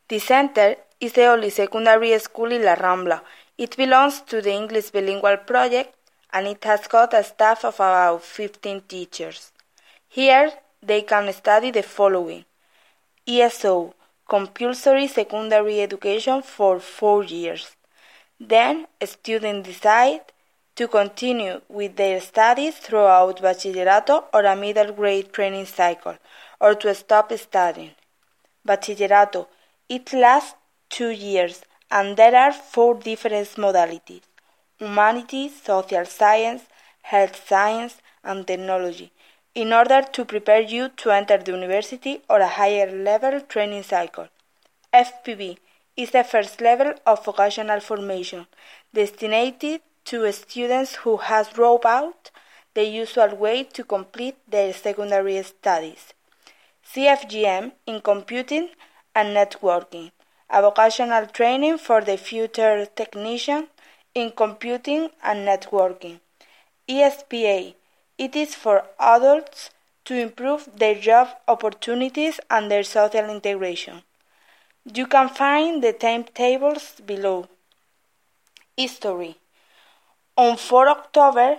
The center is the only secondary school in La Rambla. It belongs to the English Bilingual Project and it has got a staff of about 15 teachers. Here they can study the following: ESO, compulsory secondary education for 4 years. Then students decide to continue with their studies throughout Bachillerato or a middle grade training cycle, or to stop studying. Bachillerato, it lasts 2 years, and there are 4 different modalities: humanities, social science, health science, and technology, in order to prepare you to enter the university or a higher level training cycle. FPB is the first level of vocational formation, destined to students who have dropped out the usual way to complete their secondary studies. CFGM in computing and networking, a vocational training for the future technician in computing and networking. ESPA, it is for adults to improve their job opportunities and their social integration. You can find the timetables below. History. On 4 October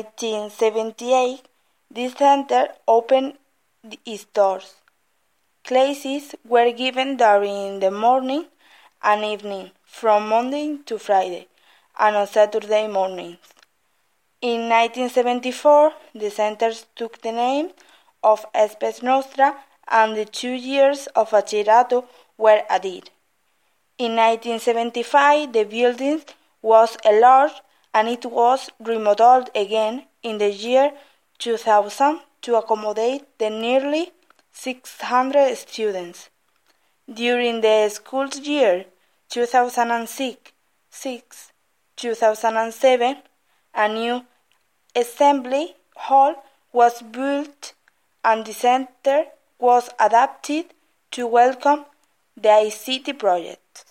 1978, this center opened its doors. Classes were given during the morning and evening, from Monday to Friday, and on Saturday mornings. In 1974, the center took the name of Spes Nostra, and the 2 years of Bachillerato were added. In 1975, the building was enlarged and it was remodeled again in the year 2000 to accommodate the nearly 600 students. During the school year 2006-2007, a new assembly hall was built and the center was adapted to welcome the ICT project.